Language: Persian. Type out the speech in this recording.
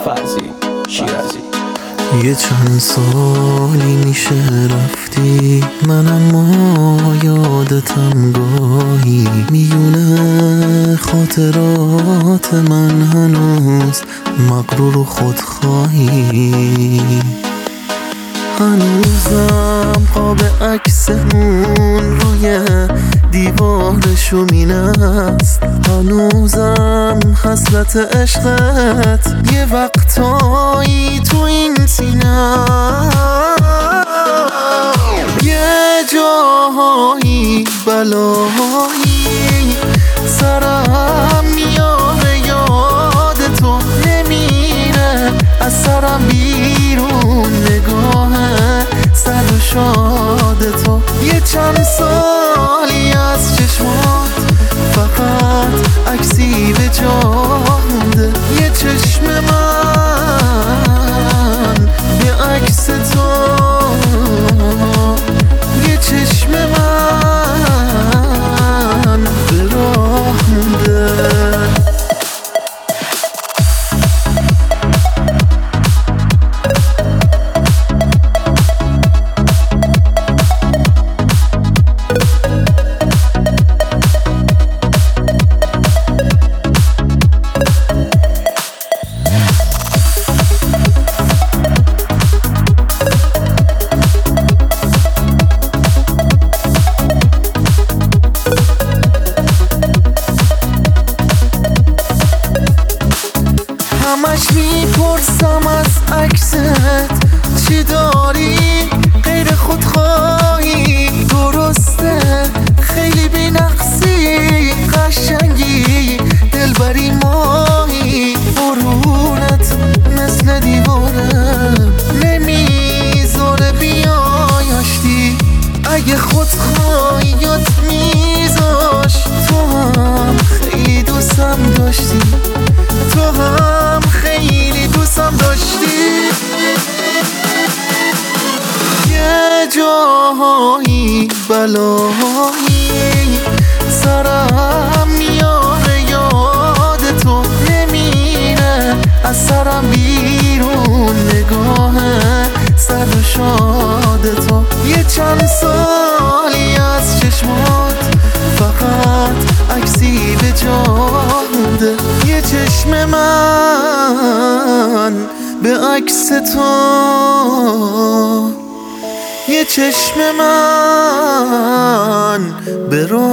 فرضی شیرازی. یه چند سالی میشه رفتی، من اما یادتم گاهی. میونه خاطرات من هنوز مغرور و خودخواهی. هنوزم قاب عکسمون روی دیوارشو مینست. هنوزم حسرت عشقت یه وقتایی تو این سینه، یه جاهایی بلایی سرم میاره، یاد تو نمیره از سرم بیرون، نگاه سر و شاد تو. یه چند سالی از چشمات فقط عکسی به جا مونده، یه چشم من به عکس تو، یه چشم من به راه مونده. همش میپرسم از عکست چی داری غیر خودخواهی. درسته خیلی بی‌نقصی، قشنگی دلبری ماهی. برونت مثل دیواره نمیذاره بیای آشتی. اگه خودخواهیات میذاش تو هم خیلی دوستم داشتی، تو هم خیلی دوستم داشتی. یه جاهایی بلایی سرم میاره، یاد تو نمیره از سرم بیرون، نگاه سر و شاد تو. یه چند سالی از چشمات فقط عکسی به جا مونده، یه چشم من به عکس تو، یه چشم من به